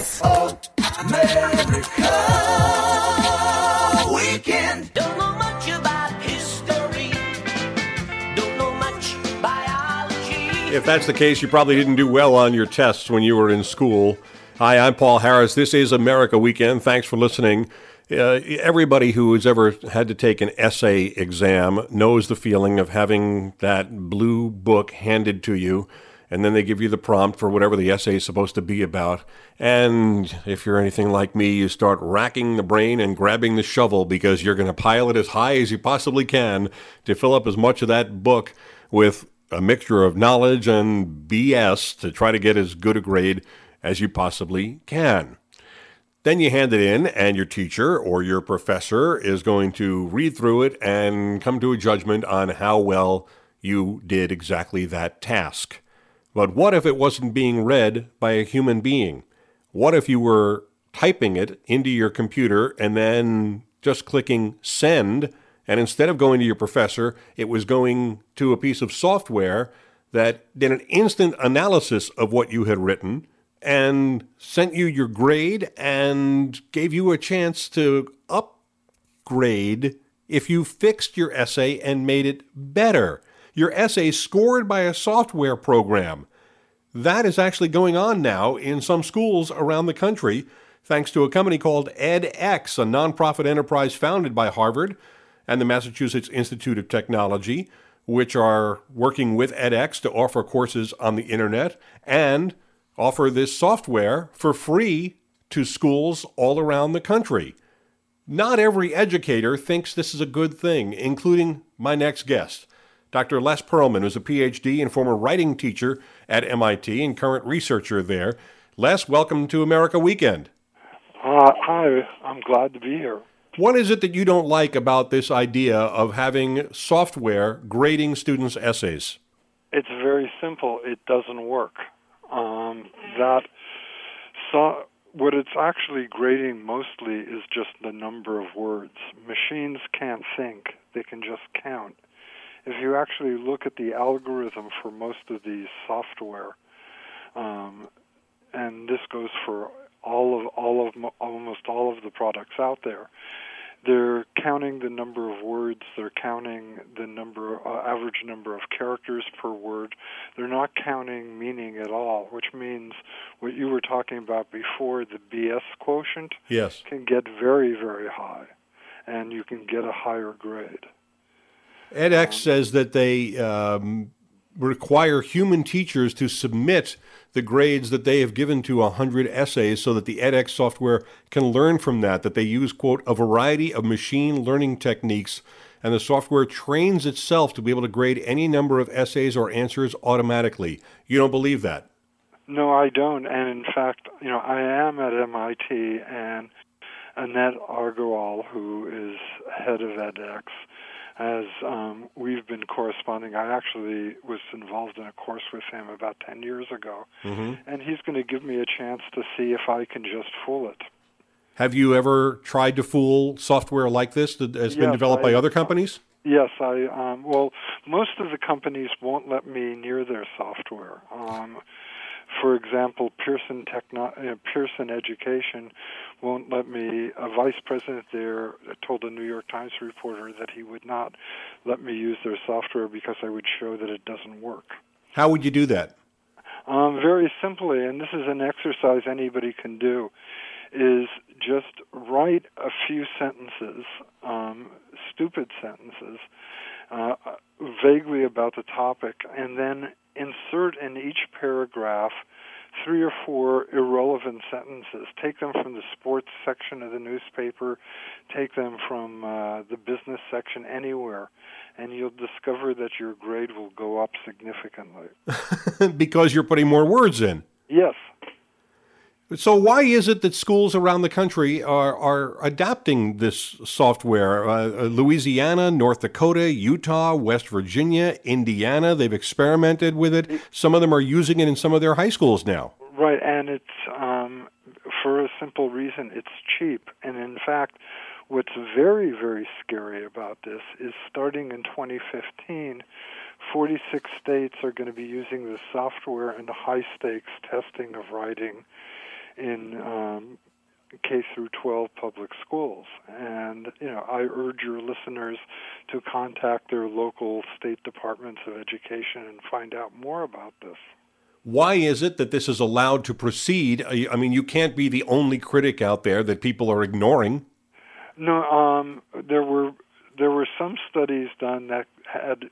Oh, America Weekend. Don't know much about history. Don't know much biology. If that's the case, you probably didn't do well on your tests when you were in school. Hi, I'm Paul Harris. This is America Weekend. Thanks for listening. Everybody who has ever had to take an essay exam knows the feeling of having that blue book handed to you, and then they give you the prompt for whatever the essay is supposed to be about. And if you're anything like me, you start racking the brain and grabbing the shovel because you're going to pile it as high as you possibly can to fill up as much of that book with a mixture of knowledge and BS to try to get as good a grade as you possibly can. Then you hand it in, and your teacher or your professor is going to read through it and come to a judgment on how well you did exactly that task. But what if it wasn't being read by a human being? What if you were typing it into your computer and then just clicking send, and instead of going to your professor, it was going to a piece of software that did an instant analysis of what you had written and sent you your grade and gave you a chance to upgrade if you fixed your essay and made it better. Your essay scored by a software program. That is actually going on now in some schools around the country, thanks to a company called edX, a nonprofit enterprise founded by Harvard and the Massachusetts Institute of Technology, which are working with edX to offer courses on the internet and offer this software for free to schools all around the country. Not every educator thinks this is a good thing, including my next guest. Dr. Les Perelman, who's a PhD and former writing teacher at MIT and current researcher there. Les, welcome to America Weekend. Hi, I'm glad to be here. What is it that you don't like about this idea of having software grading students' essays? It's very simple. It doesn't work. What it's actually grading mostly is just the number of words. Machines can't think. They can just count. If you actually look at the algorithm for most of these software, and this goes for almost all of the products out there, they're counting the number of words. They're counting the average number of characters per word. They're not counting meaning at all, which means what you were talking about before, the BS quotient, yes, can get very, very high, and you can get a higher grade. edX says that they require human teachers to submit the grades that they have given to 100 essays so that the edX software can learn from that they use, quote, a variety of machine learning techniques, and the software trains itself to be able to grade any number of essays or answers automatically. You don't believe that? No, I don't. And in fact, I am at MIT, and Annette Agarwal, who is head of edX, as we've been corresponding. I actually was involved in a course with him about 10 years ago, and he's going to give me a chance to see if I can just fool it. Have you ever tried to fool software like this that has been developed by other companies? Yes, well, most of the companies won't let me near their software. For example, Pearson Education won't let me. A vice president there told a New York Times reporter that he would not let me use their software because I would show that it doesn't work. How would you do that? Very simply, and this is an exercise anybody can do, is just write a few sentences, stupid sentences, vaguely about the topic, and then insert in each paragraph 3 or 4 irrelevant sentences. Take them from the sports section of the newspaper, take them from the business section, anywhere, and you'll discover that your grade will go up significantly. Because you're putting more words in. Yes. So why is it that schools around the country are adopting this software? Louisiana, North Dakota, Utah, West Virginia, Indiana, they've experimented with it. Some of them are using it in some of their high schools now. Right, and it's for a simple reason. It's cheap. And in fact, what's very, very scary about this is starting in 2015, 46 states are going to be using this software in the high-stakes testing of writing in K through 12 public schools. And, I urge your listeners to contact their local state departments of education and find out more about this. Why is it that this is allowed to proceed? I mean, you can't be the only critic out there that people are ignoring. No, there were some studies done that had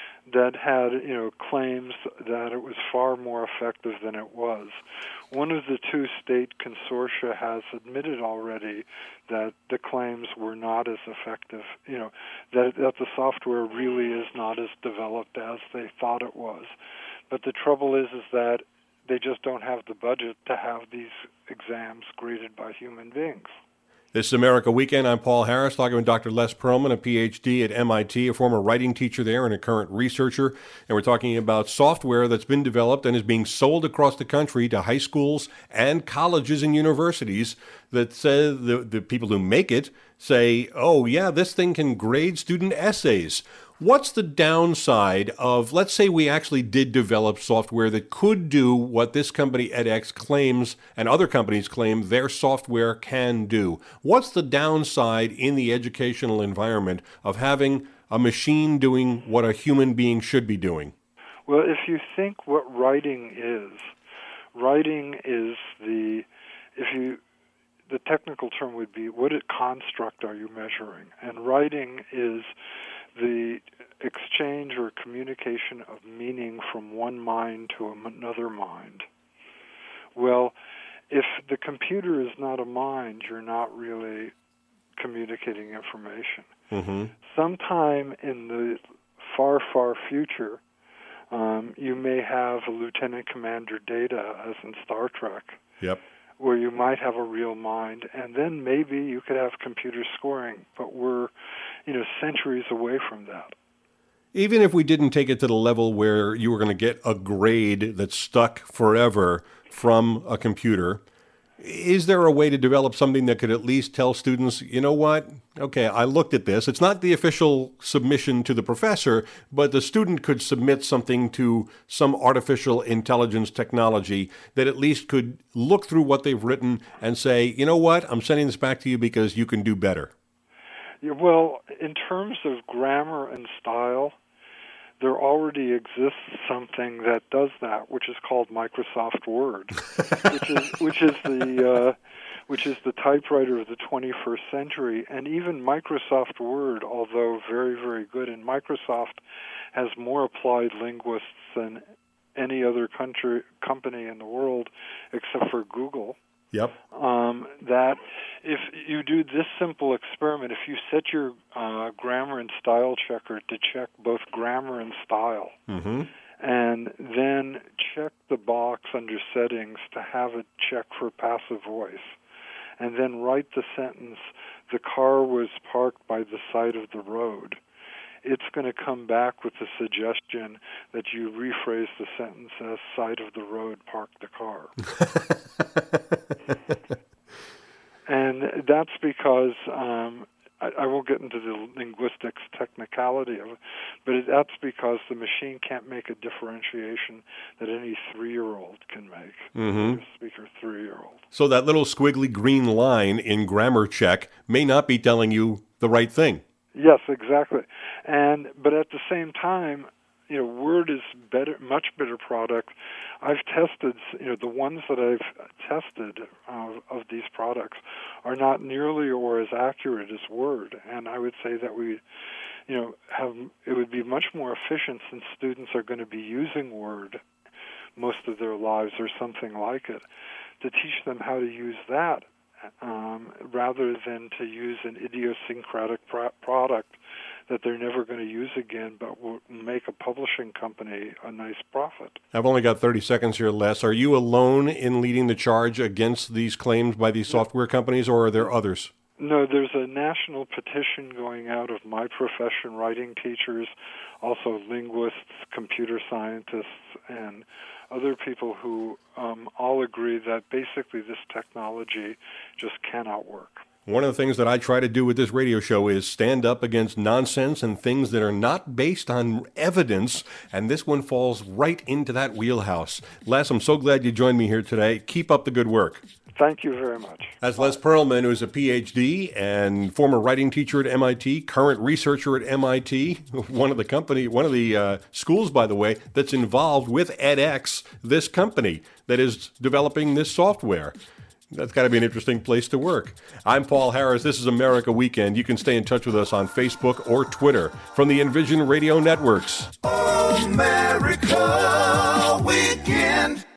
claims that it was far more effective than it was. One of the two state consortia has admitted already that the claims were not as effective, that the software really is not as developed as they thought it was. But the trouble is that they just don't have the budget to have these exams graded by human beings. This is America Weekend. I'm Paul Harris, talking with Dr. Les Perlman, a PhD at MIT, a former writing teacher there and a current researcher. And we're talking about software that's been developed and is being sold across the country to high schools and colleges and universities that say the people who make it say, oh, yeah, this thing can grade student essays. What's the downside of, let's say we actually did develop software that could do what this company edX claims and other companies claim their software can do? What's the downside in the educational environment of having a machine doing what a human being should be doing? Well, if you think what writing is the technical term would be, what construct are you measuring? And writing is the exchange or communication of meaning from one mind to another mind. Well, if the computer is not a mind, you're not really communicating information. Mm-hmm. Sometime in the far, far future, you may have a Lieutenant Commander Data, as in Star Trek, Yep. where you might have a real mind, and then maybe you could have computer scoring, but we're centuries away from that. Even if we didn't take it to the level where you were going to get a grade that's stuck forever from a computer, is there a way to develop something that could at least tell students, you know what, okay, I looked at this. It's not the official submission to the professor, but the student could submit something to some artificial intelligence technology that at least could look through what they've written and say, you know what, I'm sending this back to you because you can do better. Yeah, well, in terms of grammar and style, there already exists something that does that, which is called Microsoft Word, which is the typewriter of the 21st century. And even Microsoft Word, although very, very good, and Microsoft has more applied linguists than any other company in the world except for Google. Yep. That if you do this simple experiment, if you set your grammar and style checker to check both grammar and style, Mm-hmm. and then check the box under settings to have it check for passive voice, and then write the sentence, the car was parked by the side of the road, it's going to come back with the suggestion that you rephrase the sentence as side of the road, park the car. And that's because, I won't get into the linguistics technicality of it, but that's because the machine can't make a differentiation that any 3-year-old can make, Mm-hmm. speaker 3-year-old. So that little squiggly green line in grammar check may not be telling you the right thing. Yes, exactly. But at the same time, Word is much better product. I've tested, the ones that I've tested of these products are not nearly or as accurate as Word, and I would say that it would be much more efficient since students are going to be using Word most of their lives or something like it, to teach them how to use that rather than to use an idiosyncratic product that they're never going to use again, but will make a publishing company a nice profit. I've only got 30 seconds here, Les. Are you alone in leading the charge against these claims by these software companies, or are there others? No, there's a national petition going out of my profession, writing teachers, also linguists, computer scientists, and other people who all agree that basically this technology just cannot work. One of the things that I try to do with this radio show is stand up against nonsense and things that are not based on evidence, and this one falls right into that wheelhouse. Les, I'm so glad you joined me here today. Keep up the good work. Thank you very much. That's Les Perlman, who's a PhD and former writing teacher at MIT, current researcher at MIT, one of the schools, by the way, that's involved with edX, this company that is developing this software. That's got to be an interesting place to work. I'm Paul Harris. This is America Weekend. You can stay in touch with us on Facebook or Twitter from the Envision Radio Networks. America Weekend.